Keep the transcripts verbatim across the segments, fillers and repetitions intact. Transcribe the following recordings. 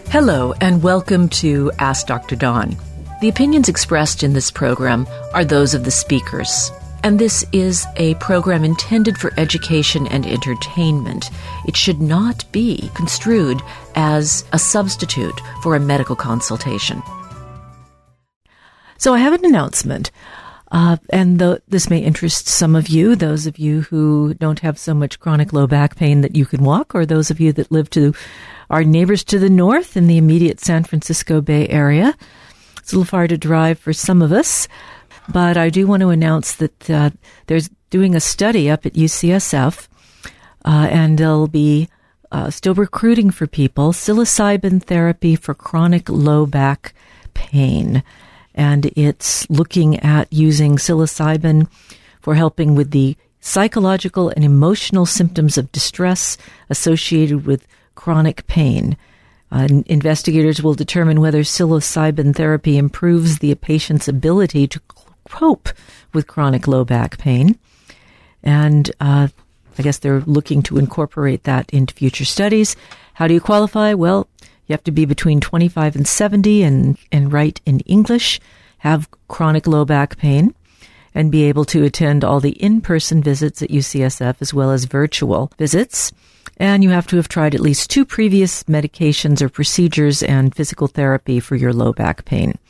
Hello, and welcome to Ask Doctor Dawn. The opinions expressed in this program are those of the speakers, and this is a program intended for education and entertainment. It should not be construed as a substitute for a medical consultation. So I have an announcement, uh, and the, this may interest some of you, those of you who don't have so much chronic low back pain that you can walk, or those of you that live to our neighbors to the north in the immediate San Francisco Bay Area. It's a little far to drive for some of us, but I do want to announce that uh, there's doing a study up at U C S F, uh, and they'll be uh, still recruiting for people, psilocybin therapy for chronic low back pain. And it's looking at using psilocybin for helping with the psychological and emotional symptoms of distress associated with chronic pain. Uh, investigators will determine whether psilocybin therapy improves the patient's ability to cope with chronic low back pain. And uh, I guess they're looking to incorporate that into future studies. How do you qualify? Well, you have to be between twenty-five and seventy and, and write in English, have chronic low back pain, and be able to attend all the in-person visits at U C S F as well as virtual visits. And you have to have tried at least two previous medications or procedures and physical therapy for your low back pain.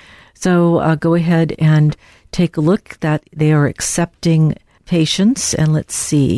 So uh, go ahead and take a look that they are accepting patients. And let's see.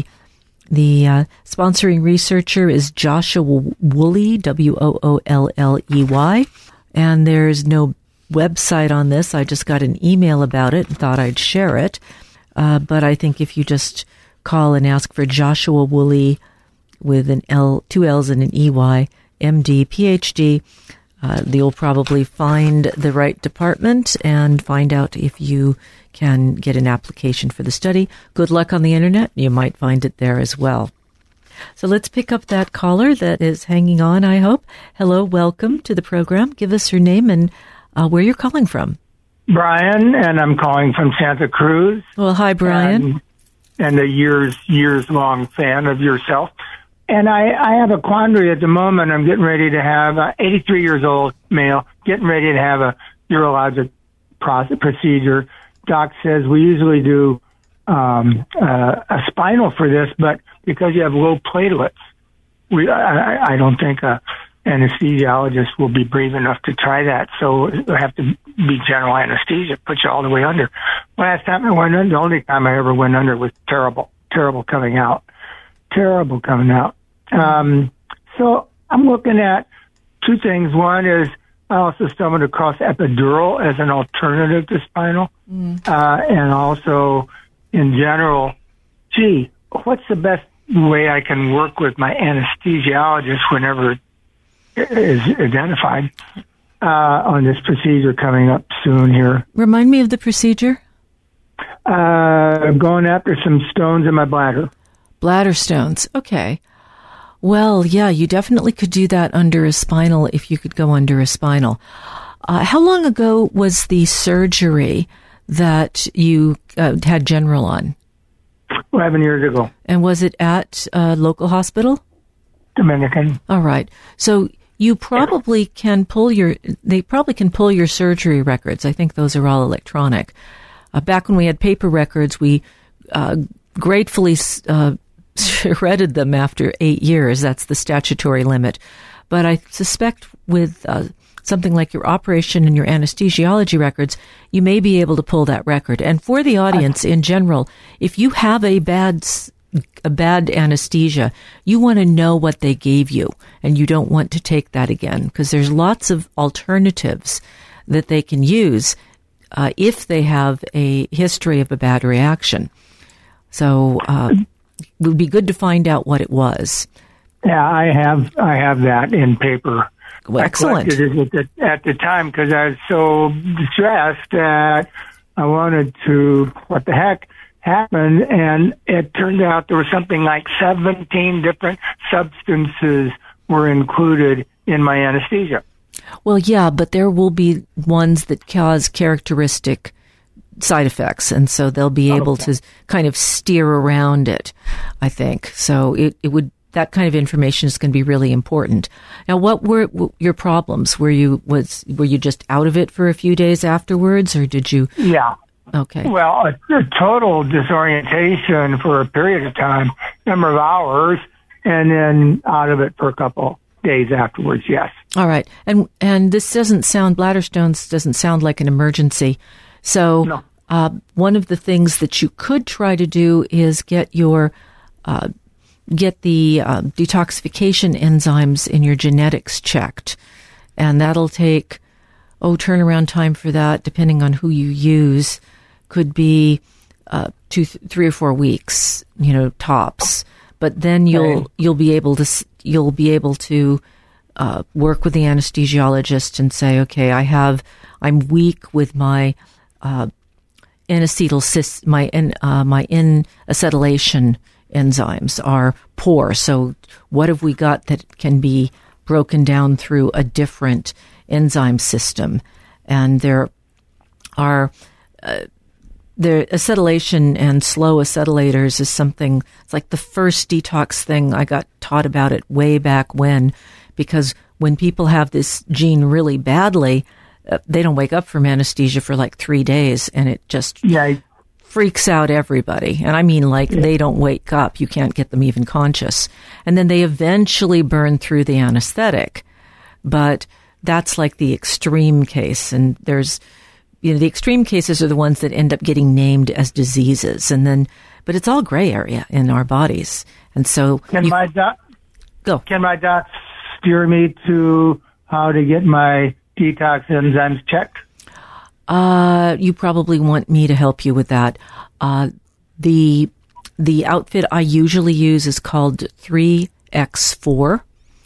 The uh, sponsoring researcher is Joshua Woolley, W O O L L E Y. And there's no website on this. I just got an email about it and thought I'd share it. Uh, but I think if you just call and ask for Joshua Woolley with an L, two L's and an E Y, M D, P H D, uh, you'll probably find the right department and find out if you can get an application for the study. Good luck on the internet. You might find it there as well. So let's pick up that caller that is hanging on, I hope. Hello, welcome to the program. Give us your name and uh, where you're calling from. Brian, and I'm calling from Santa Cruz. Well, hi, Brian. And, and a years, years-long fan of yourself. And I, I have a quandary at the moment. I'm getting ready to have, uh, eighty-three years old male, getting ready to have a urologic process, procedure. Doc says we usually do um, uh, a spinal for this, but because you have low platelets, we I, I don't think a anesthesiologist will be brave enough to try that. So we have to be general anesthesia, put you all the way under. Last time I went under, the only time I ever went under was terrible, terrible coming out, terrible coming out. Um, so I'm looking at two things. One is I also stumbled across epidural as an alternative to spinal. Mm. Uh, and also in general, gee, what's the best way I can work with my anesthesiologist whenever it is identified uh, on this procedure coming up soon here? Remind me of the procedure. Uh, I'm going after some stones in my bladder. Bladder stones. Okay. Well, yeah, you definitely could do that under a spinal if you could go under a spinal. Uh, how long ago was the surgery that you uh, had general on? Eleven years ago. And was it at a local hospital? Dominican. All right. So you probably can pull your, they probably can pull your surgery records. I think those are all electronic. Uh, back when we had paper records, we uh, gratefully uh, shredded them after eight years. That's the statutory limit. But I suspect with uh, something like your operation and your anesthesiology records, you may be able to pull that record. And for the audience in general, if you have a bad a bad anesthesia, you want to know what they gave you, and you don't want to take that again, because there's lots of alternatives that they can use uh, if they have a history of a bad reaction. So uh, it would be good to find out what it was. Yeah, I have I have that in paper. Well, excellent. I collected it at the, at the time because I was so distressed that I wanted to, what the heck happened, and it turned out there was something like seventeen different substances were included in my anesthesia. Well, yeah, but there will be ones that cause characteristic side effects, and so they'll be able okay. to kind of steer around it, I think. So it, it would that kind of information is going to be really important. Now, what were w- your problems? Were you was were you just out of it for a few days afterwards, or did you? Yeah. Okay. Well, a, a total disorientation for a period of time, number of hours, and then out of it for a couple days afterwards. Yes. All right. And and this doesn't sound bladder stones doesn't sound like an emergency. So No. uh, one of the things that you could try to do is get your uh, get the uh, detoxification enzymes in your genetics checked, and that'll take oh turnaround time for that, depending on who you use, could be uh, two, th- three or four weeks, you know, tops. But then you'll Okay. you'll be able to s- you'll be able to uh, work with the anesthesiologist and say, okay, I have I'm weak with my uh, N-acetyl cis my N uh, my N-acetylation enzymes are poor. So what have we got that can be broken down through a different enzyme system? And there are uh, the acetylation and slow acetylators is something, it's like the first detox thing I got taught about it way back when, because when people have this gene really badly, uh, they don't wake up from anesthesia for like three days and it just Yeah. freaks out everybody. And I mean, like, yeah. They don't wake up. You can't get them even conscious. And then they eventually burn through the anesthetic. But that's like the extreme case. And there's, you know, the extreme cases are the ones that end up getting named as diseases. And then, but it's all gray area in our bodies. And so Can you, my doc, go. Can my doc steer me to how to get my detox enzymes checked? Uh, you probably want me to help you with that. Uh, the, the outfit I usually use is called three X four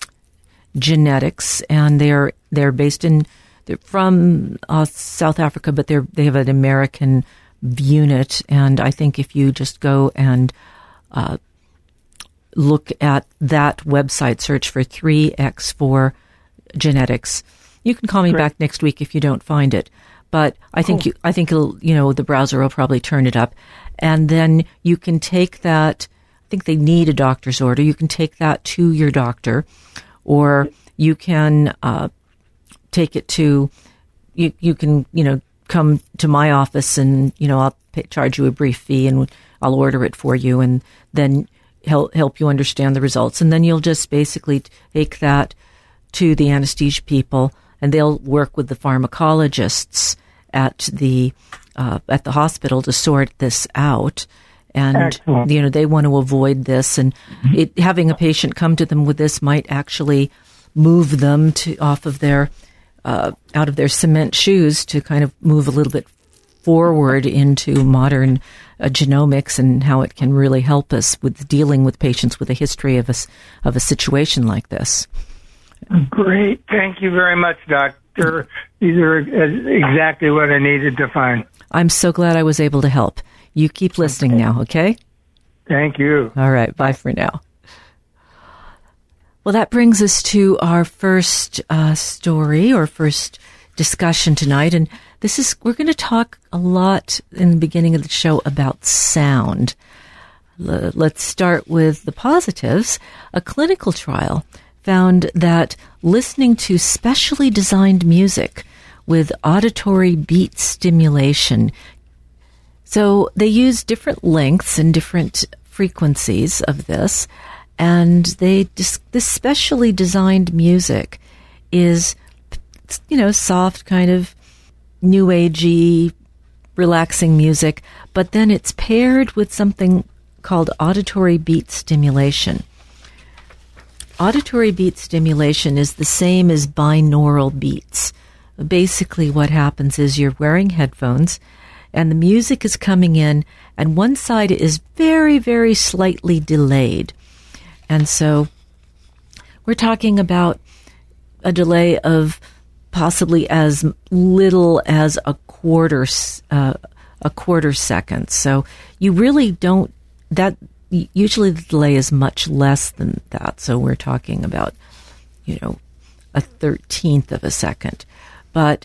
Genetics, and they're, they're based in, they're from uh, South Africa, but they're, they have an American unit. And I think if you just go and, uh, look at that website, search for three X four Genetics. You can call me Great. back next week if you don't find it. But I think Cool. you, I think it'll, you know, the browser will probably turn it up, and then you can take that. I think they need a doctor's order. You can take that to your doctor, or you can uh, take it to. You you can you know come to my office, and you know I'll pay, charge you a brief fee, and I'll order it for you, and then help help you understand the results, and then you'll just basically take that to the anesthesia people, and they'll work with the pharmacologists at the uh, at the hospital to sort this out. And Excellent. you know they want to avoid this, and it, having a patient come to them with this might actually move them to off of their uh, out of their cement shoes to kind of move a little bit forward into modern uh, genomics and how it can really help us with dealing with patients with a history of a of a situation like this. Great. Thank you very much, Doctor. These are exactly what I needed to find. I'm so glad I was able to help. You keep listening Okay. now, okay? Thank you. All right. Bye for now. Well, that brings us to our first uh, story or first discussion tonight. And this is, we're going to talk a lot in the beginning of the show about sound. L- let's start with the positives. A clinical trial found that listening to specially designed music with auditory beat stimulation. So they use different lengths and different frequencies of this, and they dis- this specially designed music is, you know, soft kind of new agey, relaxing music, but then it's paired with something called auditory beat stimulation. Auditory beat stimulation is the same as binaural beats. Basically, what happens is you're wearing headphones, and the music is coming in, and one side is very, very slightly delayed. And so we're talking about a delay of possibly as little as a quarter, uh, a quarter second. So you really don't, that usually the delay is much less than that. So we're talking about, you know, a thirteenth of a second. But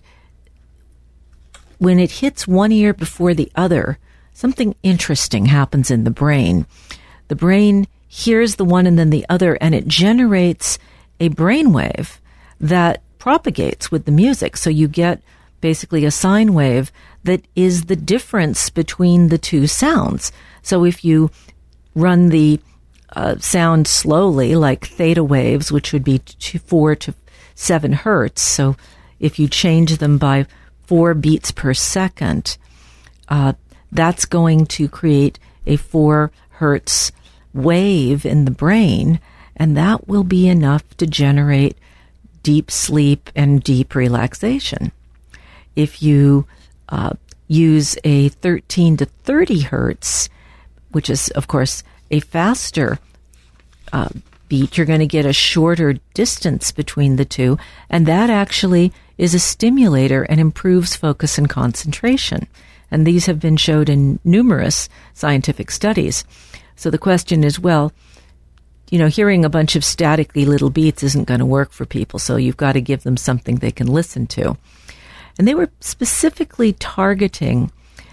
when it hits one ear before the other, something interesting happens in the brain. The brain hears the one and then the other, and it generates a brainwave that propagates with the music. So you get basically a sine wave that is the difference between the two sounds. So if you run the uh, sound slowly, like theta waves, which would be two, four to seven hertz, so if you change them by four beats per second, uh, that's going to create a four hertz wave in the brain, and that will be enough to generate deep sleep and deep relaxation. If you uh, use a thirteen to thirty hertz, which is, of course, a faster uh, beat, you're going to get a shorter distance between the two, and that actually is a stimulator and improves focus and concentration. And these have been showed in numerous scientific studies. So the question is, well, you know, hearing a bunch of statically little beats isn't going to work for people, so you've got to give them something they can listen to. And they were specifically targeting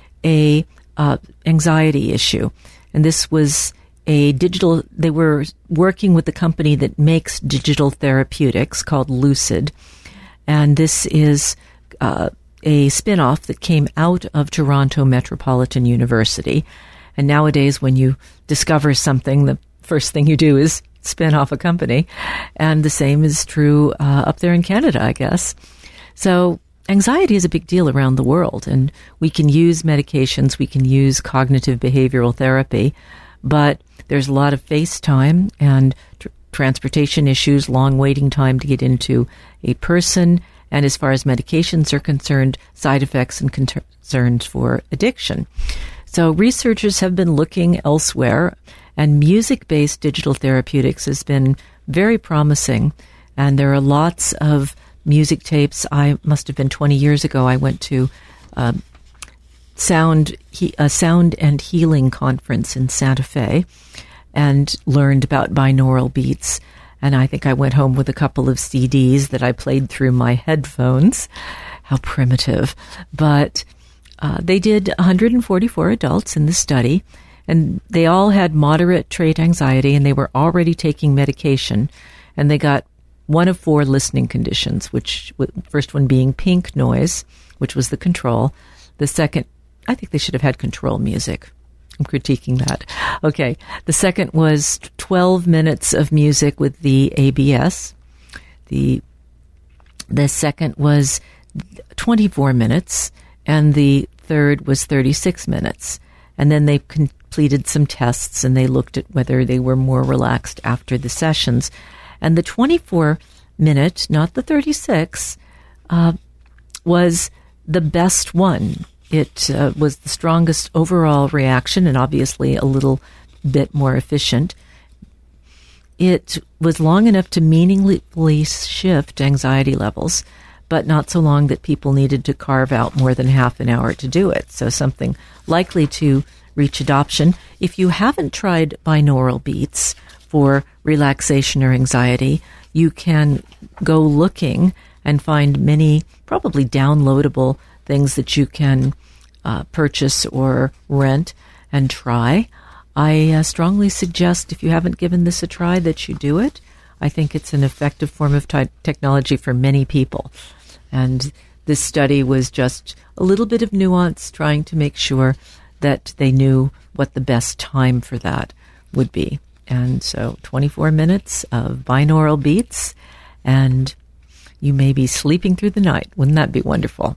a uh, anxiety issue. And this was a digital, they were working with the company that makes digital therapeutics called Lucid. And this is uh, a spin-off that came out of Toronto Metropolitan University. And nowadays, when you discover something, the first thing you do is spin off a company. And the same is true uh, up there in Canada, I guess. So anxiety is a big deal around the world, and we can use medications, we can use cognitive behavioral therapy, but there's a lot of face time and tr- transportation issues, long waiting time to get into a person, and as far as medications are concerned, side effects and concerns for addiction. So researchers have been looking elsewhere, and music-based digital therapeutics has been very promising, and there are lots of music tapes. I must have been twenty years ago. I went to uh, sound he, a sound and healing conference in Santa Fe and learned about binaural beats. And I think I went home with a couple of C Ds that I played through my headphones. How primitive. But uh, they did one hundred forty-four adults in the study, and they all had moderate trait anxiety, and they were already taking medication. And they got one of four listening conditions, which first one being pink noise, which was the control. The second, I think they should have had control music. I'm critiquing that. Okay. The second was twelve minutes of music with the A B S. The, the second was twenty-four minutes, and the third was thirty-six minutes. And then they completed some tests, and they looked at whether they were more relaxed after the sessions. And the twenty-four minute, not the thirty-six, uh, was the best one. It uh, was the strongest overall reaction, and obviously a little bit more efficient. It was long enough to meaningfully shift anxiety levels, but not so long that people needed to carve out more than half an hour to do it. So something likely to reach adoption. If you haven't tried binaural beats for relaxation or anxiety, you can go looking and find many probably downloadable things that you can uh, purchase or rent and try. I uh, strongly suggest, if you haven't given this a try, that you do it. I think it's an effective form of t- technology for many people. And this study was just a little bit of nuance, trying to make sure that they knew what the best time for that would be. And so twenty-four minutes of binaural beats, and you may be sleeping through the night. Wouldn't that be wonderful?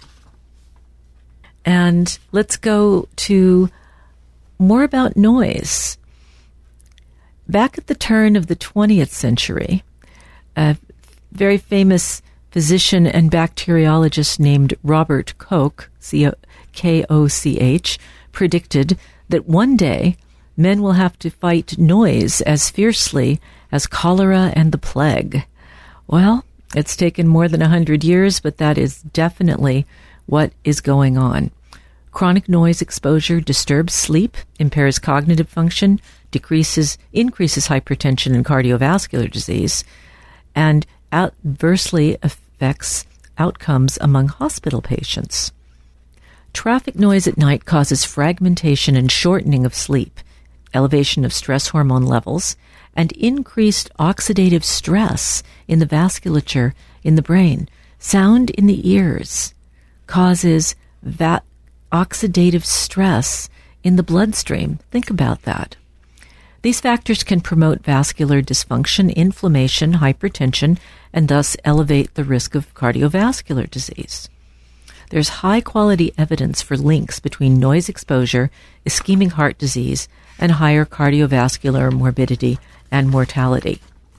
And let's go to more about noise. Back at the turn of the twentieth century, a very famous physician and bacteriologist named Robert Koch, K O C H, predicted that one day men will have to fight noise as fiercely as cholera and the plague. Well, it's taken more than a hundred years, but that is definitely what is going on. Chronic noise exposure disturbs sleep, impairs cognitive function, decreases, increases hypertension and cardiovascular disease, and adversely affects outcomes among hospital patients. Traffic noise at night causes fragmentation and shortening of sleep. elevation of stress hormone levels, and increased oxidative stress in the vasculature in the brain. Sound in the ears causes va- oxidative stress in the bloodstream. Think about that. These factors can promote vascular dysfunction, inflammation, hypertension, and thus elevate the risk of cardiovascular disease. There's high-quality evidence for links between noise exposure, ischemic heart disease, and higher cardiovascular morbidity and mortality.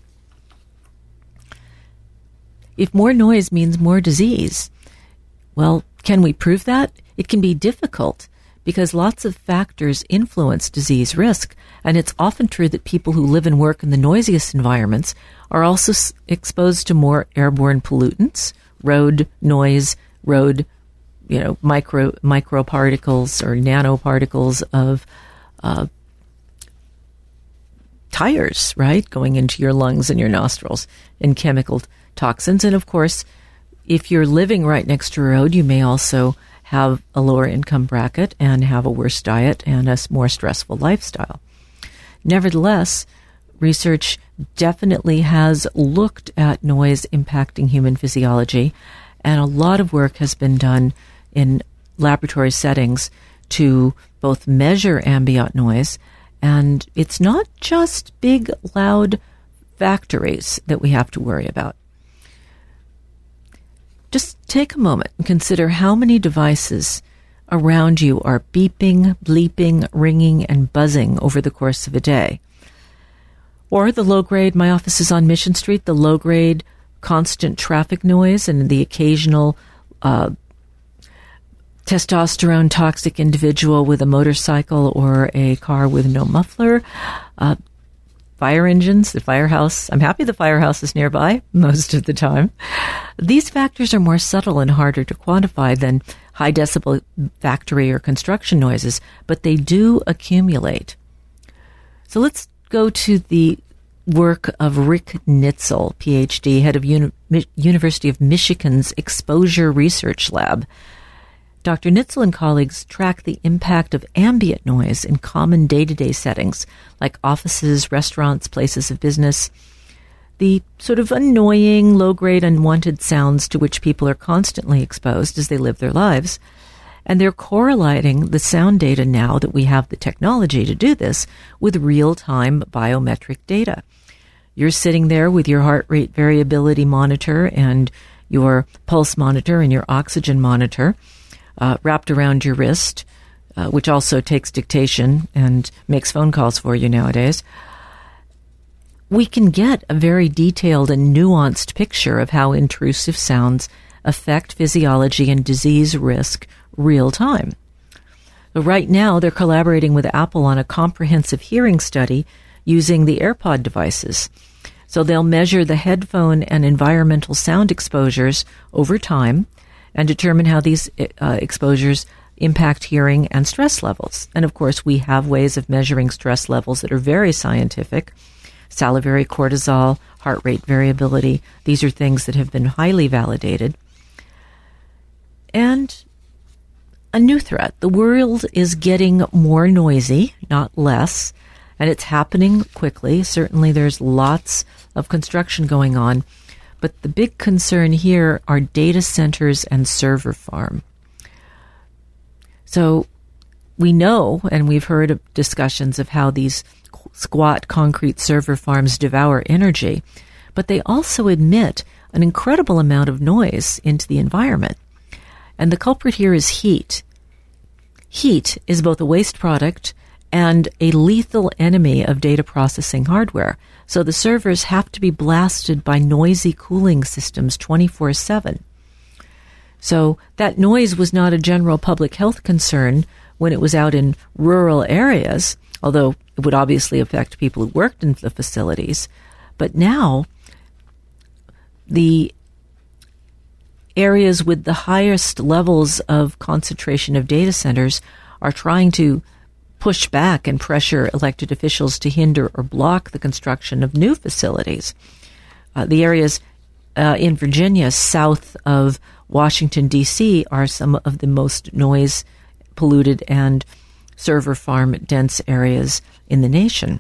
If more noise means more disease, well, can we prove that? It can be difficult because lots of factors influence disease risk, and it's often true that people who live and work in the noisiest environments are also s- exposed to more airborne pollutants, road noise, road, you know, micro microparticles or nanoparticles of uh, tires, right, going into your lungs and your nostrils, and chemical toxins. And of course, if you're living right next to a road, you may also have a lower income bracket and have a worse diet and a more stressful lifestyle. Nevertheless, research definitely has looked at noise impacting human physiology, and a lot of work has been done in laboratory settings to both measure ambient noise, and it's not just big, loud factories that we have to worry about. Just take a moment and consider how many devices around you are beeping, bleeping, ringing, and buzzing over the course of a day. Or the low-grade, my office is on Mission Street, the low-grade constant traffic noise and the occasional uh, testosterone toxic individual with a motorcycle or a car with no muffler, uh, fire engines, the firehouse. I'm happy the firehouse is nearby most of the time. These factors are more subtle and harder to quantify than high decibel factory or construction noises, but they do accumulate. So let's go to the work of Rick Nitzel, P H D, head of Uni- University of Michigan's Exposure Research Lab. Doctor Nitzel and colleagues track the impact of ambient noise in common day-to-day settings like offices, restaurants, places of business, the sort of annoying, low-grade, unwanted sounds to which people are constantly exposed as they live their lives. And they're correlating the sound data now that we have the technology to do this with real-time biometric data. You're sitting there with your heart rate variability monitor and your pulse monitor and your oxygen monitor uh, wrapped around your wrist, uh, which also takes dictation and makes phone calls for you nowadays. We can get a very detailed and nuanced picture of how intrusive sounds affect physiology and disease risk real time. But right now, they're collaborating with Apple on a comprehensive hearing study using the AirPod devices. So they'll measure the headphone and environmental sound exposures over time and determine how these uh, exposures impact hearing and stress levels. And of course, we have ways of measuring stress levels that are very scientific. Salivary cortisol, heart rate variability, these are things that have been highly validated. And a new threat. The world is getting more noisy, not less, and it's happening quickly. Certainly there's lots of construction going on, but the big concern here are data centers and server farm. So we know, and we've heard of discussions of how these squat concrete server farms devour energy, but they also emit an incredible amount of noise into the environment. And the culprit here is heat. Heat is both a waste product and a lethal enemy of data processing hardware. So the servers have to be blasted by noisy cooling systems twenty-four seven. So that noise was not a general public health concern when it was out in rural areas, although it would obviously affect people who worked in the facilities. But now, the areas with the highest levels of concentration of data centers are trying to push back and pressure elected officials to hinder or block the construction of new facilities. Uh, the areas uh, in Virginia, south of Washington, D C, are some of the most noise polluted and server farm dense areas in the nation.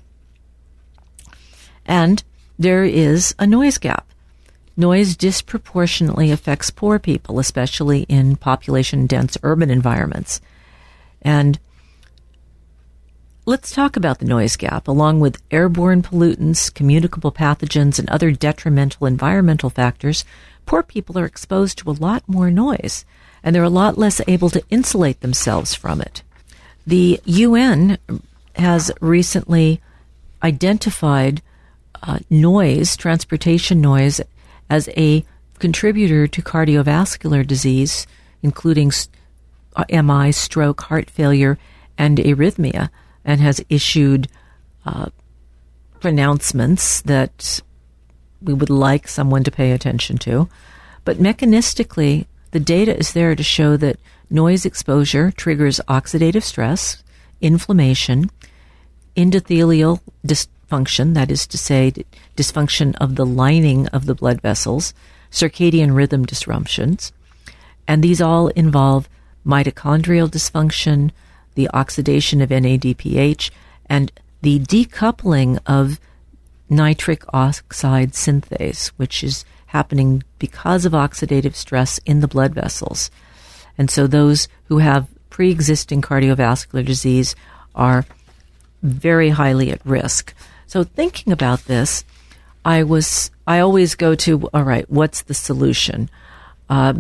And there is a noise gap. Noise disproportionately affects poor people, especially in population-dense urban environments. And let's talk about the noise gap. Along with airborne pollutants, communicable pathogens, and other detrimental environmental factors, poor people are exposed to a lot more noise, and they're a lot less able to insulate themselves from it. The U N has recently identified uh, noise, transportation noise, as a contributor to cardiovascular disease, including M I, stroke, heart failure, and arrhythmia, and has issued uh, pronouncements that we would like someone to pay attention to. But mechanistically, the data is there to show that noise exposure triggers oxidative stress, inflammation, endothelial dysfunction, that is to say, dysfunction of the lining of the blood vessels, circadian rhythm disruptions, and these all involve mitochondrial dysfunction, the oxidation of N A D P H, and the decoupling of nitric oxide synthase, which is happening because of oxidative stress in the blood vessels. And so those who have pre-existing cardiovascular disease are very highly at risk. So thinking about this, I was I always go to, all right, what's the solution? Uh,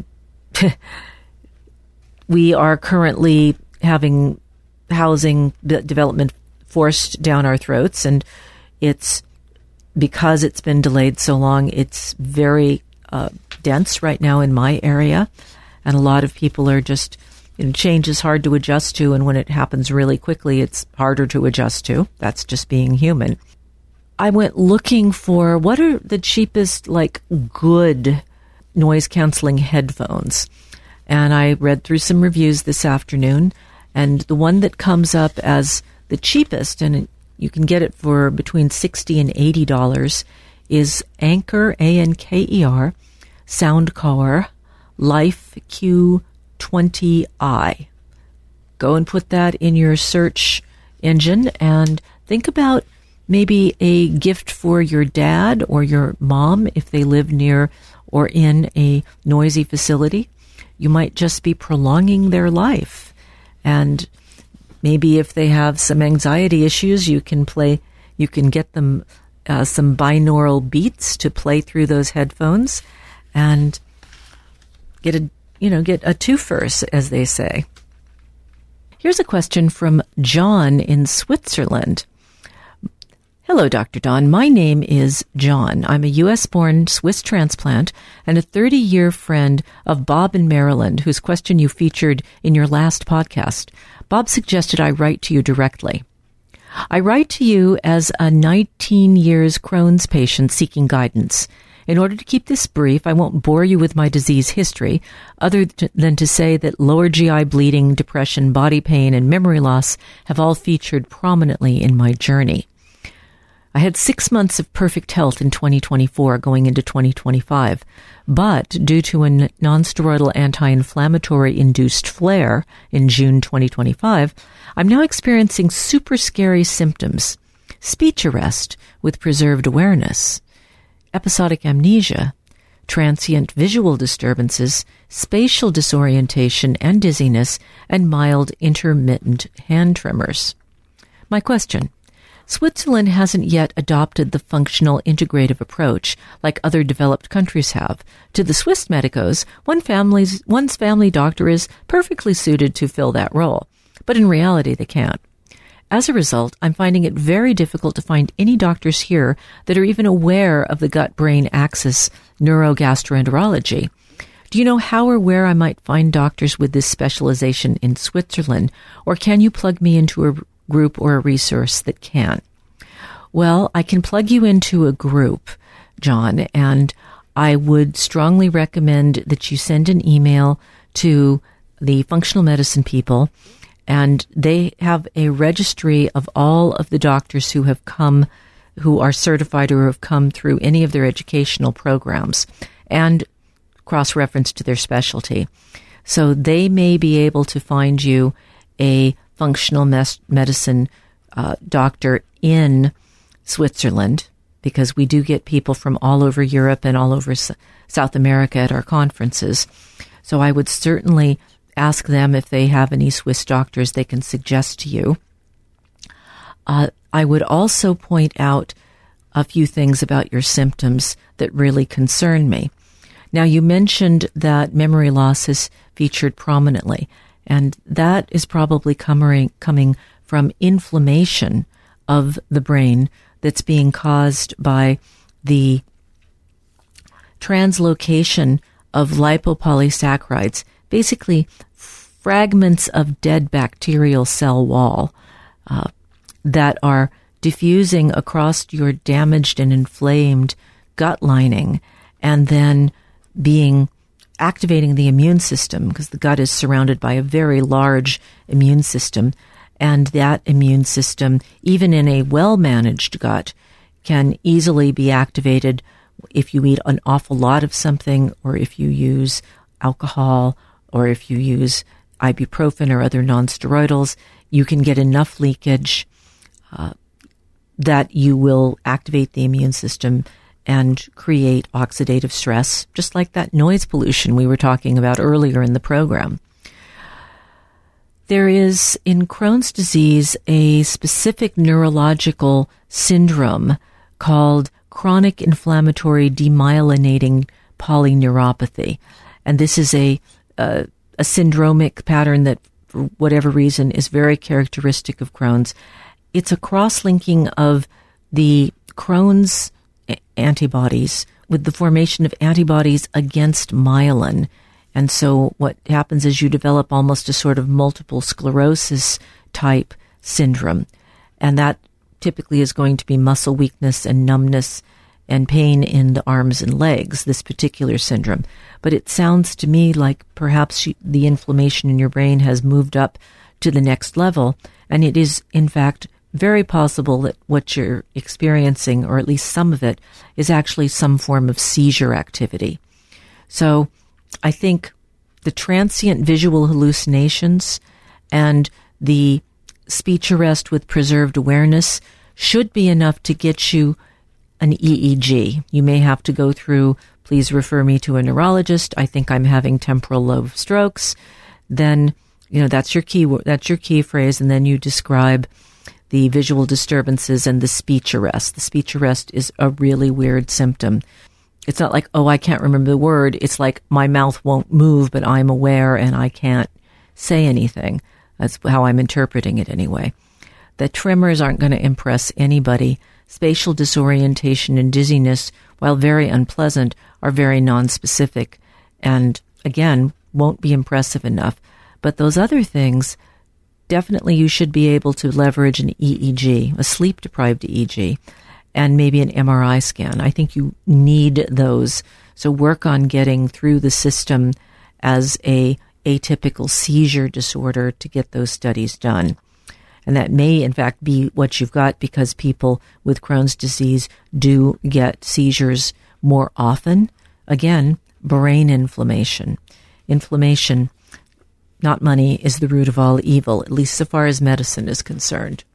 we are currently having housing development forced down our throats, and it's because it's been delayed so long, it's very uh, dense right now in my area, and a lot of people are just, you know, change is hard to adjust to, and when it happens really quickly, it's harder to adjust to. That's just being human. I went looking for what are the cheapest, like, good noise-canceling headphones, and I read through some reviews this afternoon, and the one that comes up as the cheapest, and you can get it for between sixty dollars and eighty dollars, is Anker, A N K E R, Soundcore Life Q twenty i. Go and put that in your search engine and think about maybe a gift for your dad or your mom if they live near or in a noisy facility. You might just be prolonging their life. And maybe if they have some anxiety issues, you can play, you can get them uh, some binaural beats to play through those headphones and get a, you know, get a twofer, as they say. Here's a question from John in Switzerland. Hello, Doctor Don. My name is John. I'm a U S-born Swiss transplant and a thirty-year friend of Bob in Maryland, whose question you featured in your last podcast. Bob suggested I write to you directly. I write to you as a nineteen years Crohn's patient seeking guidance. In order to keep this brief, I won't bore you with my disease history, other than to say that lower G I bleeding, depression, body pain, and memory loss have all featured prominently in my journey. I had six months of perfect health in twenty twenty-four going into twenty twenty-five, but due to a nonsteroidal anti-inflammatory induced flare in June twenty twenty-five, I'm now experiencing super scary symptoms: speech arrest with preserved awareness, episodic amnesia, transient visual disturbances, spatial disorientation and dizziness, and mild intermittent hand tremors. My question: Switzerland hasn't yet adopted the functional integrative approach like other developed countries have. To the Swiss medicos, one family's, one's family doctor is perfectly suited to fill that role, but in reality they can't. As a result, I'm finding it very difficult to find any doctors here that are even aware of the gut-brain axis neurogastroenterology. Do you know how or where I might find doctors with this specialization in Switzerland, or can you plug me into a group or a resource that can? Well, I can plug you into a group, John, and I would strongly recommend that you send an email to the functional medicine people, and they have a registry of all of the doctors who have come, who are certified or have come through any of their educational programs, and cross-reference to their specialty. So they may be able to find you a functional mes- medicine uh, doctor in Switzerland, because we do get people from all over Europe and all over S- South America at our conferences. So I would certainly ask them if they have any Swiss doctors they can suggest to you. Uh, I would also point out a few things about your symptoms that really concern me. Now, you mentioned that memory loss is featured prominently, and that is probably coming, coming from inflammation of the brain that's being caused by the translocation of lipopolysaccharides, basically fragments of dead bacterial cell wall uh, that are diffusing across your damaged and inflamed gut lining, and then being activating the immune system, because the gut is surrounded by a very large immune system, and that immune system, even in a well-managed gut, can easily be activated if you eat an awful lot of something, or if you use alcohol, or if you use ibuprofen or other nonsteroidals. You can get enough leakage uh, that you will activate the immune system and create oxidative stress, just like that noise pollution we were talking about earlier in the program. There is, in Crohn's disease, a specific neurological syndrome called chronic inflammatory demyelinating polyneuropathy. And this is a, a, a syndromic pattern that, for whatever reason, is very characteristic of Crohn's. It's a cross-linking of the Crohn's antibodies with the formation of antibodies against myelin. And so what happens is you develop almost a sort of multiple sclerosis type syndrome. And that typically is going to be muscle weakness and numbness and pain in the arms and legs, this particular syndrome. But it sounds to me like perhaps the inflammation in your brain has moved up to the next level. And it is, in fact, very possible that what you're experiencing, or at least some of it, is actually some form of seizure activity. So I think the transient visual hallucinations and the speech arrest with preserved awareness should be enough to get you an E E G. You may have to go through, please refer me to a neurologist. I think I'm having temporal lobe strokes. Then, you know, that's your key, that's your key phrase. And then you describe the visual disturbances and the speech arrest. The speech arrest is a really weird symptom. It's not like, oh, I can't remember the word. It's like my mouth won't move, but I'm aware and I can't say anything. That's how I'm interpreting it anyway. The tremors aren't going to impress anybody. Spatial disorientation and dizziness, while very unpleasant, are very nonspecific and, again, won't be impressive enough. But those other things, definitely you should be able to leverage an E E G, a sleep-deprived E E G, and maybe an M R I scan. I think you need those. So work on getting through the system as a atypical seizure disorder to get those studies done. And that may, in fact, be what you've got, because people with Crohn's disease do get seizures more often. Again, brain inflammation. Inflammation, not money, is the root of all evil, at least so far as medicine is concerned.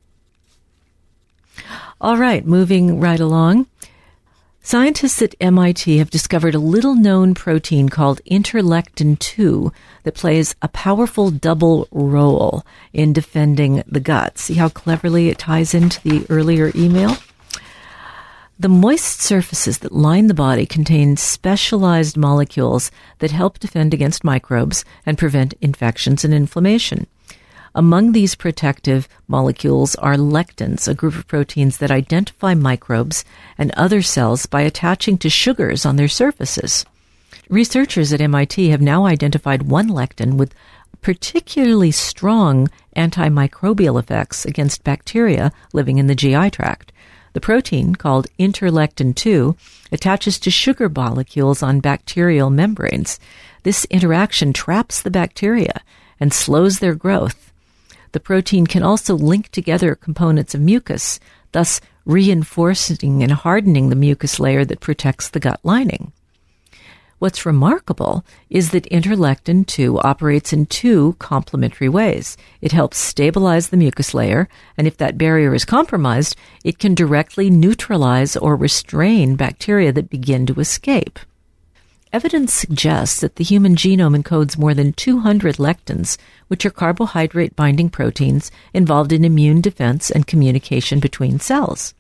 All right, moving right along. Scientists at M I T have discovered a little-known protein called interleukin two that plays a powerful double role in defending the gut. See how cleverly it ties into the earlier email? The moist surfaces that line the body contain specialized molecules that help defend against microbes and prevent infections and inflammation. Among these protective molecules are lectins, a group of proteins that identify microbes and other cells by attaching to sugars on their surfaces. Researchers at M I T have now identified one lectin with particularly strong antimicrobial effects against bacteria living in the G I tract. The protein, called interleukin two, attaches to sugar molecules on bacterial membranes. This interaction traps the bacteria and slows their growth. The protein can also link together components of mucus, thus reinforcing and hardening the mucus layer that protects the gut lining. What's remarkable is that interleukin two operates in two complementary ways. It helps stabilize the mucus layer, and if that barrier is compromised, it can directly neutralize or restrain bacteria that begin to escape. Evidence suggests that the human genome encodes more than two hundred lectins, which are carbohydrate-binding proteins involved in immune defense and communication between cells.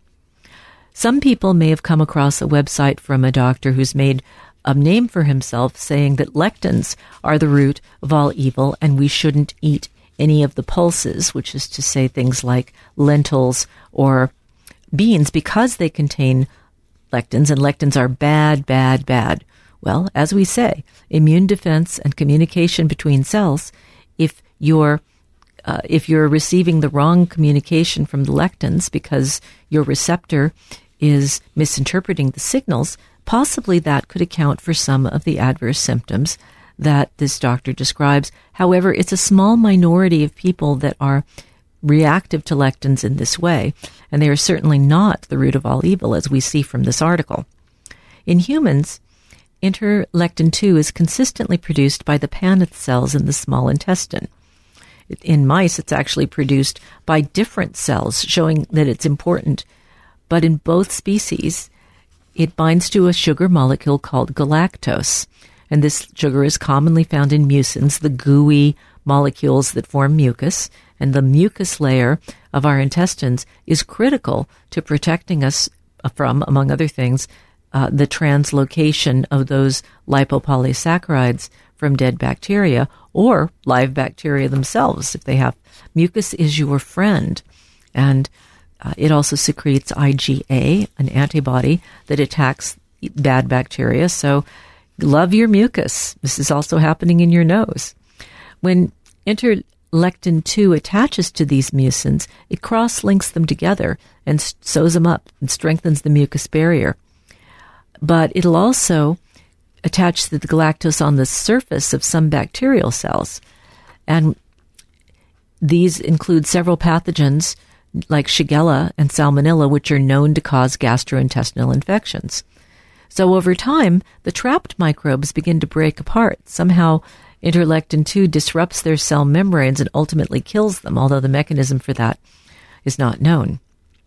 Some people may have come across a website from a doctor who's made a name for himself saying that lectins are the root of all evil and we shouldn't eat any of the pulses, which is to say things like lentils or beans, because they contain lectins, and lectins are bad, bad, bad. Well, as we say, immune defense and communication between cells, if you're uh, if you're receiving the wrong communication from the lectins because your receptor is misinterpreting the signals, possibly that could account for some of the adverse symptoms that this doctor describes. However, it's a small minority of people that are reactive to lectins in this way, and they are certainly not the root of all evil, as we see from this article. In humans, interleukin two is consistently produced by the Paneth cells in the small intestine. In mice, it's actually produced by different cells, showing that it's important. But in both species, it binds to a sugar molecule called galactose, and this sugar is commonly found in mucins, the gooey molecules that form mucus, and the mucus layer of our intestines is critical to protecting us from, among other things, uh, the translocation of those lipopolysaccharides from dead bacteria or live bacteria themselves. If they have mucus, is your friend, and uh, it also secretes I G A, an antibody that attacks bad bacteria. So love your mucus. This is also happening in your nose. When interleukin two attaches to these mucins, it cross-links them together and sews them up and strengthens the mucus barrier. But it'll also attach to the galactose on the surface of some bacterial cells. And these include several pathogens like Shigella and Salmonella, which are known to cause gastrointestinal infections. So over time, the trapped microbes begin to break apart. Somehow, interleukin two disrupts their cell membranes and ultimately kills them, although the mechanism for that is not known.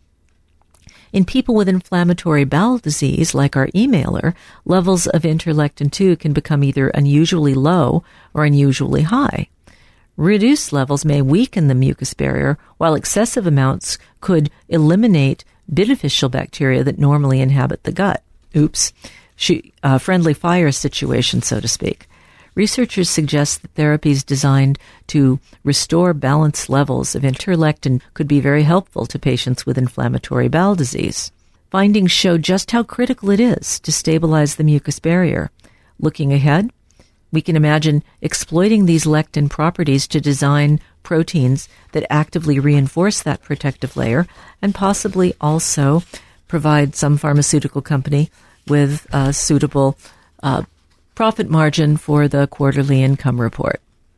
In people with inflammatory bowel disease, like our emailer, levels of interleukin two can become either unusually low or unusually high. Reduced levels may weaken the mucus barrier, while excessive amounts could eliminate beneficial bacteria that normally inhabit the gut. Oops. She, uh, friendly fire situation, so to speak. Researchers suggest that therapies designed to restore balanced levels of interleukin could be very helpful to patients with inflammatory bowel disease. Findings show just how critical it is to stabilize the mucus barrier. Looking ahead, we can imagine exploiting these lectin properties to design proteins that actively reinforce that protective layer and possibly also provide some pharmaceutical company with a suitable uh, profit margin for the quarterly income report.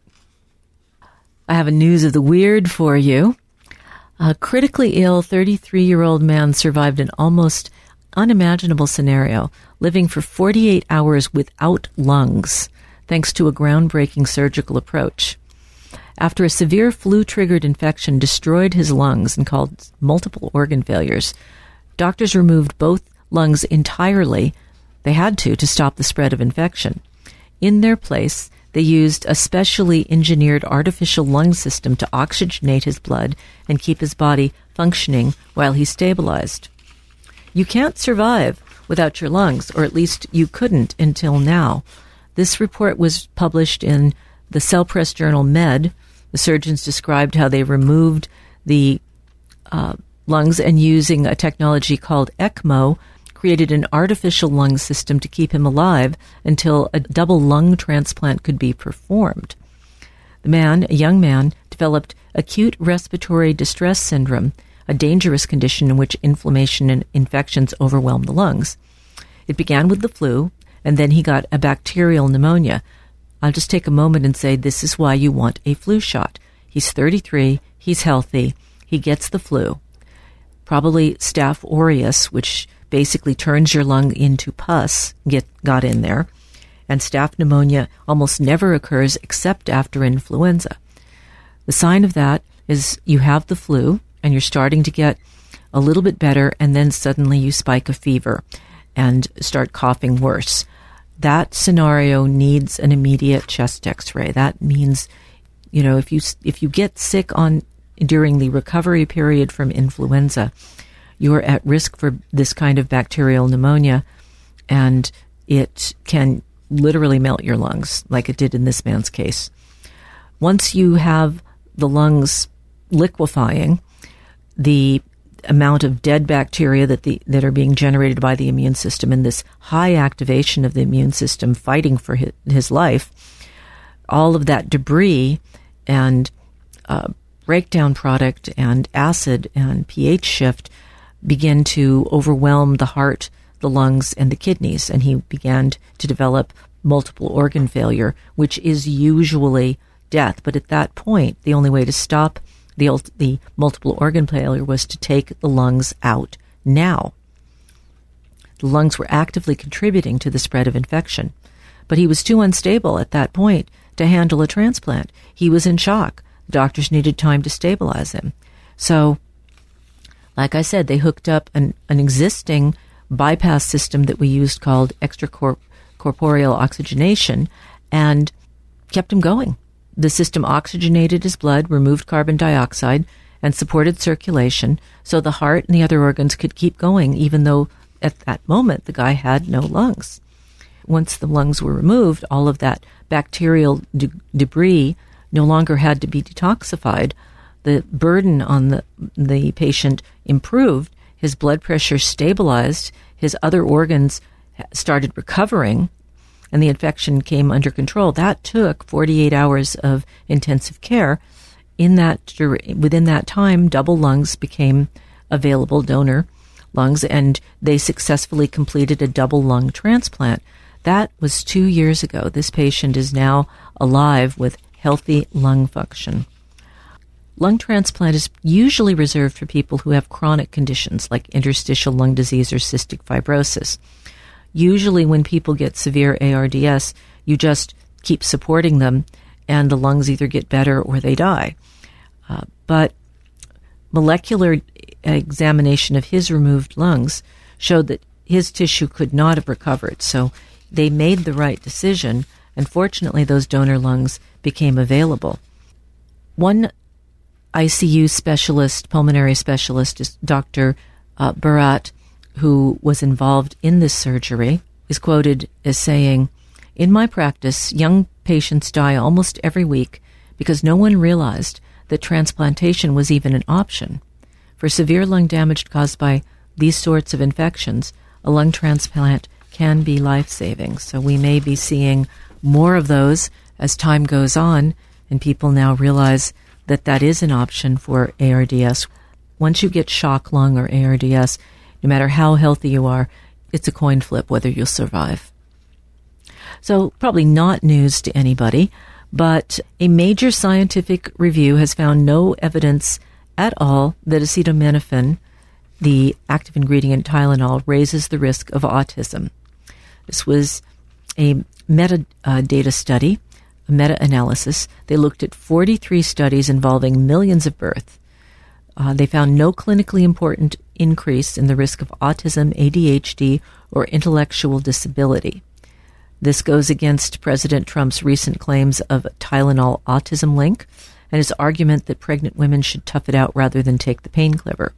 I have a news of the weird for you. A critically ill thirty-three-year-old man survived an almost unimaginable scenario, living for forty-eight hours without lungs, thanks to a groundbreaking surgical approach. After a severe flu-triggered infection destroyed his lungs and caused multiple organ failures, doctors removed both lungs entirely. They had to, to stop the spread of infection. In their place, they used a specially engineered artificial lung system to oxygenate his blood and keep his body functioning while he stabilized. You can't survive without your lungs, or at least you couldn't until now. This report was published in the Cell Press journal Med. The surgeons described how they removed the uh, lungs and using a technology called ECMO, created an artificial lung system to keep him alive until a double lung transplant could be performed. The man, a young man, developed acute respiratory distress syndrome, a dangerous condition in which inflammation and infections overwhelm the lungs. It began with the flu, and then he got a bacterial pneumonia. I'll just take a moment and say this is why you want a flu shot. He's thirty-three, he's healthy, he gets the flu. Probably Staph aureus, which basically turns your lung into pus, get got in there. and staph pneumonia almost never occurs except after influenza. The sign of that is you have the flu and you're starting to get a little bit better, and then suddenly you spike a fever and start coughing worse. That scenario needs an immediate chest X-ray. That means, you know, if you if you get sick on during the recovery period from influenza, you're at risk for this kind of bacterial pneumonia, and it can literally melt your lungs, like it did in this man's case. Once you have the lungs liquefying, the amount of dead bacteria that the that are being generated by the immune system and this high activation of the immune system fighting for his, his life, all of that debris and uh, breakdown product and acid and pH shift begin to overwhelm the heart, the lungs, and the kidneys, and he began to develop multiple organ failure, which is usually death. But at that point, the only way to stop the the multiple organ failure was to take the lungs out now. The lungs were actively contributing to the spread of infection, but he was too unstable at that point to handle a transplant. He was in shock. The doctors needed time to stabilize him. So, like I said, they hooked up an, an existing bypass system that we used called extracorporeal oxygenation and kept him going. The system oxygenated his blood, removed carbon dioxide, and supported circulation so the heart and the other organs could keep going, even though at that moment the guy had no lungs. Once the lungs were removed, all of that bacterial de- debris no longer had to be detoxified. The burden on the, the patient improved, his blood pressure stabilized, his other organs started recovering, and the infection came under control. That took forty-eight hours of intensive care. In that, within that time, double lungs became available, donor lungs, and they successfully completed a double lung transplant. That was two years ago. This patient is now alive with healthy lung function. Lung transplant is usually reserved for people who have chronic conditions like interstitial lung disease or cystic fibrosis. Usually when people get severe A R D S, you just keep supporting them and the lungs either get better or they die. Uh, but molecular examination of his removed lungs showed that his tissue could not have recovered. So they made the right decision, and fortunately those donor lungs became available. One I C U specialist, pulmonary specialist, is Doctor Uh, Barat, who was involved in this surgery, is quoted as saying, "In my practice, young patients die almost every week because no one realized that transplantation was even an option. For severe lung damage caused by these sorts of infections, a lung transplant can be life-saving." So we may be seeing more of those as time goes on, and people now realize that that is an option for A R D S. Once you get shock lung or A R D S, no matter how healthy you are, it's a coin flip whether you'll survive. So probably not news to anybody, but a major scientific review has found no evidence at all that acetaminophen, the active ingredient Tylenol, raises the risk of autism. This was a meta-data uh, study, a meta-analysis. They looked at forty-three studies involving millions of births. Uh, they found no clinically important increase in the risk of autism, A D H D, or intellectual disability. This goes against President Trump's recent claims of a Tylenol autism link and his argument that pregnant women should tough it out rather than take the painkiller.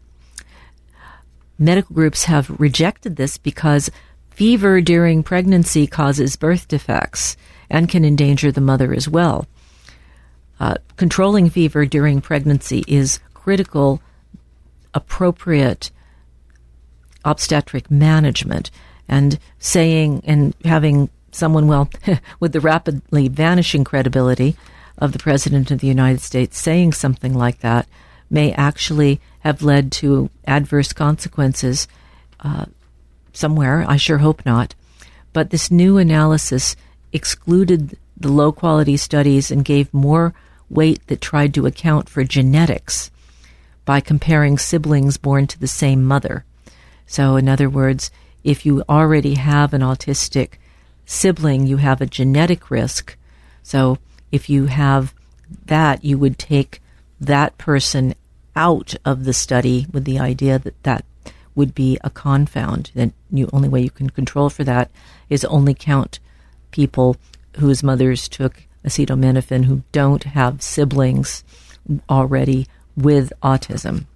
Medical groups have rejected this because fever during pregnancy causes birth defects and can endanger the mother as well. Uh, controlling fever during pregnancy is critical, appropriate obstetric management, and saying and having someone, well, with the rapidly vanishing credibility of the President of the United States saying something like that may actually have led to adverse consequences uh, somewhere. I sure hope not. But this new analysis excluded the low-quality studies and gave more weight that tried to account for genetics by comparing siblings born to the same mother. So in other words, if you already have an autistic sibling, you have a genetic risk. So if you have that, you would take that person out of the study with the idea that that would be a confound. The only way you can control for that is only count people whose mothers took acetaminophen who don't have siblings already with autism.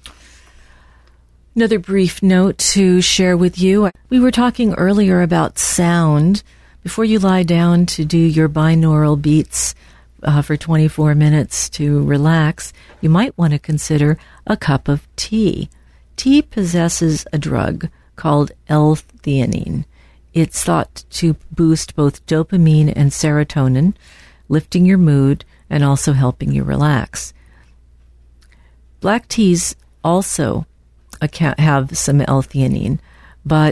Another brief note to share with you. We were talking earlier about sound. Before you lie down to do your binaural beats uh, for twenty-four minutes to relax, you might want to consider a cup of tea. Tea possesses a drug called L-theanine. It's thought to boost both dopamine and serotonin, lifting your mood and also helping you relax. Black teas also have some L-theanine, but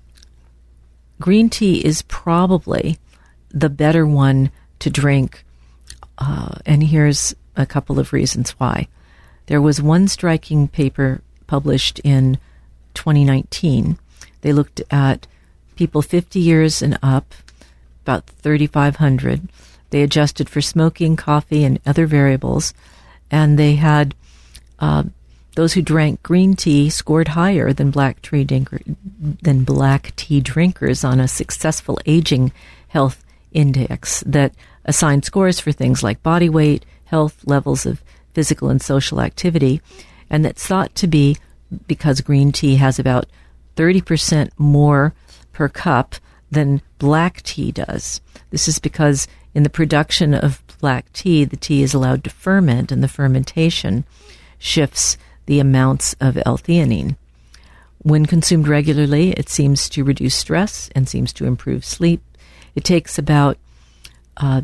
green tea is probably the better one to drink, uh, and here's a couple of reasons why. There was one striking paper published in twenty nineteen. They looked at people fifty years and up, about thirty-five hundred. They adjusted for smoking, coffee, and other variables, and they had uh, those who drank green tea scored higher than black tea drinker, than black tea drinkers on a successful aging health index that assigned scores for things like body weight, health, levels of physical and social activity, and that's thought to be because green tea has about thirty percent more per cup than black tea does. This is because in the production of black tea, the tea is allowed to ferment, and the fermentation shifts the amounts of L-theanine. When consumed regularly, it seems to reduce stress and seems to improve sleep. It takes about uh,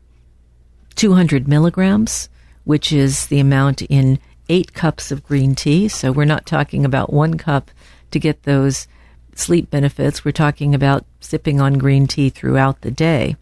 two hundred milligrams, which is the amount in eight cups of green tea. So we're not talking about one cup to get those sleep benefits. We're talking about sipping on green tea throughout the day.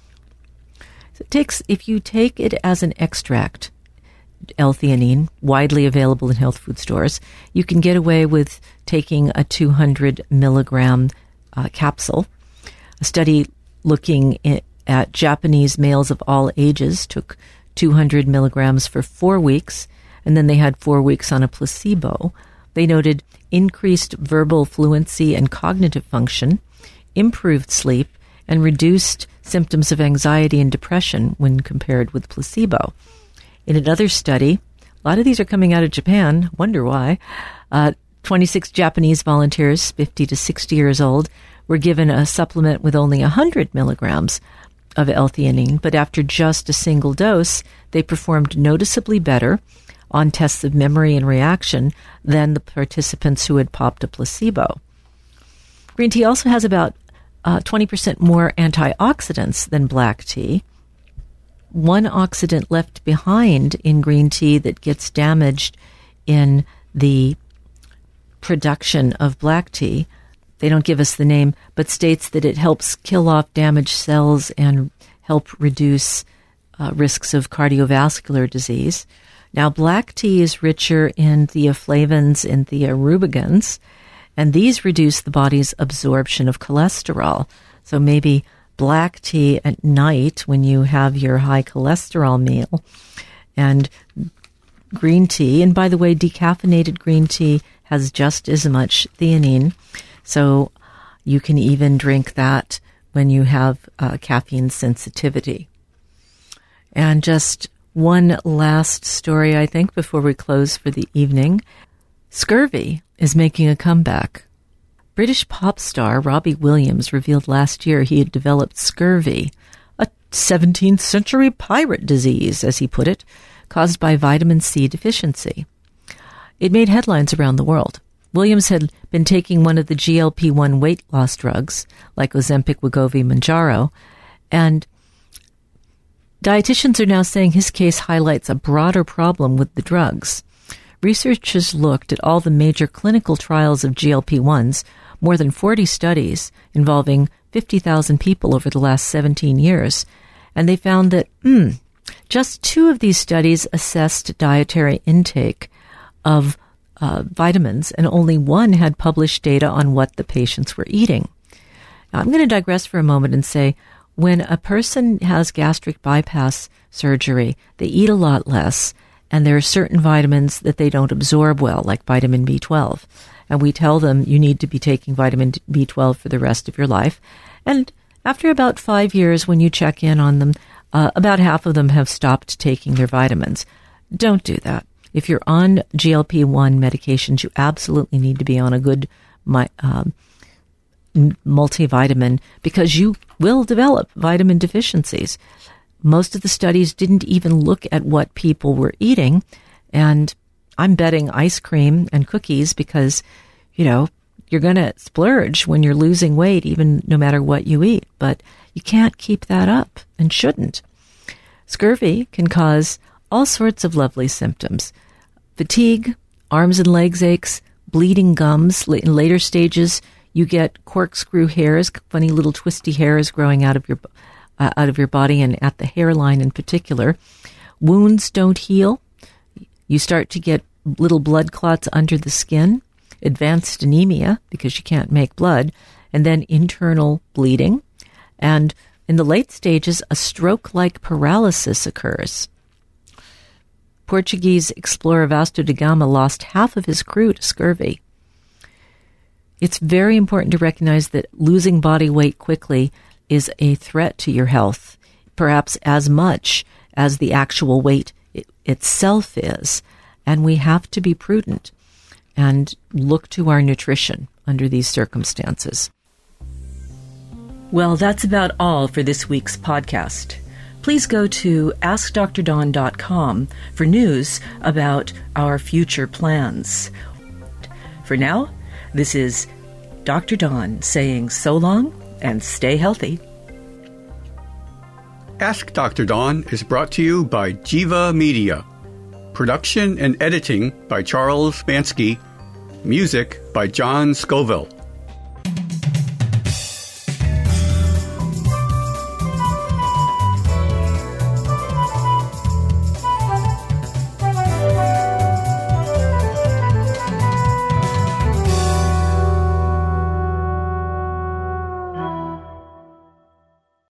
So it takes, if you take it as an extract, L-theanine, widely available in health food stores, you can get away with taking a two hundred milligram uh, capsule. A study looking at Japanese males of all ages took two hundred milligrams for four weeks, and then they had four weeks on a placebo. They noted increased verbal fluency and cognitive function, improved sleep, and reduced symptoms of anxiety and depression when compared with placebo. In another study, a lot of these are coming out of Japan, wonder why, uh, twenty-six Japanese volunteers, fifty to sixty years old, were given a supplement with only one hundred milligrams of L-theanine, but after just a single dose, they performed noticeably better on tests of memory and reaction than the participants who had popped a placebo. Green tea also has about uh, twenty percent more antioxidants than black tea. One oxidant left behind in green tea that gets damaged in the production of black tea, they don't give us the name, but states that it helps kill off damaged cells and help reduce uh, risks of cardiovascular disease. Now, black tea is richer in theaflavins and thearubicans, and these reduce the body's absorption of cholesterol. So maybe black tea at night when you have your high cholesterol meal, and green tea. And by the way, decaffeinated green tea has just as much theanine, so you can even drink that when you have uh, caffeine sensitivity. And just one last story, I think, before we close for the evening. Scurvy is making a comeback. British pop star Robbie Williams revealed last year he had developed scurvy, a seventeenth century pirate disease, as he put it, caused by vitamin C deficiency. It made headlines around the world. Williams had been taking one of the G L P one weight loss drugs, like Ozempic, Wegovy, Mounjaro, and dietitians are now saying his case highlights a broader problem with the drugs. Researchers looked at all the major clinical trials of G L P ones, more than forty studies involving fifty thousand people over the last seventeen years, and they found that mm, just two of these studies assessed dietary intake of uh, vitamins, and only one had published data on what the patients were eating. Now, I'm going to digress for a moment and say, when a person has gastric bypass surgery, they eat a lot less, and there are certain vitamins that they don't absorb well, like vitamin B twelve. And we tell them you need to be taking vitamin B twelve for the rest of your life. And after about five years, when you check in on them, uh, about half of them have stopped taking their vitamins. Don't do that. If you're on G L P one medications, you absolutely need to be on a good my, um, multivitamin, because you will develop vitamin deficiencies. Most of the studies didn't even look at what people were eating, and I'm betting ice cream and cookies because, you know, you're going to splurge when you're losing weight, even no matter what you eat, but you can't keep that up and shouldn't. Scurvy can cause all sorts of lovely symptoms: fatigue, arms and legs aches, bleeding gums. In later stages, you get corkscrew hairs, funny little twisty hairs growing out of your uh, out of your body and at the hairline in particular. Wounds don't heal. You start to get little blood clots under the skin, advanced anemia because you can't make blood, and then internal bleeding. And in the late stages, a stroke-like paralysis occurs. Portuguese explorer Vasco da Gama lost half of his crew to scurvy. It's very important to recognize that losing body weight quickly is a threat to your health, perhaps as much as the actual weight it itself is. And we have to be prudent and look to our nutrition under these circumstances. Well, that's about all for this week's podcast. Please go to ask dr dawn dot com for news about our future plans. For now, this is Doctor Dawn saying so long and stay healthy. Ask Doctor Dawn is brought to you by Jiva Media. Production and editing by Charles Mansky. Music by John Scoville.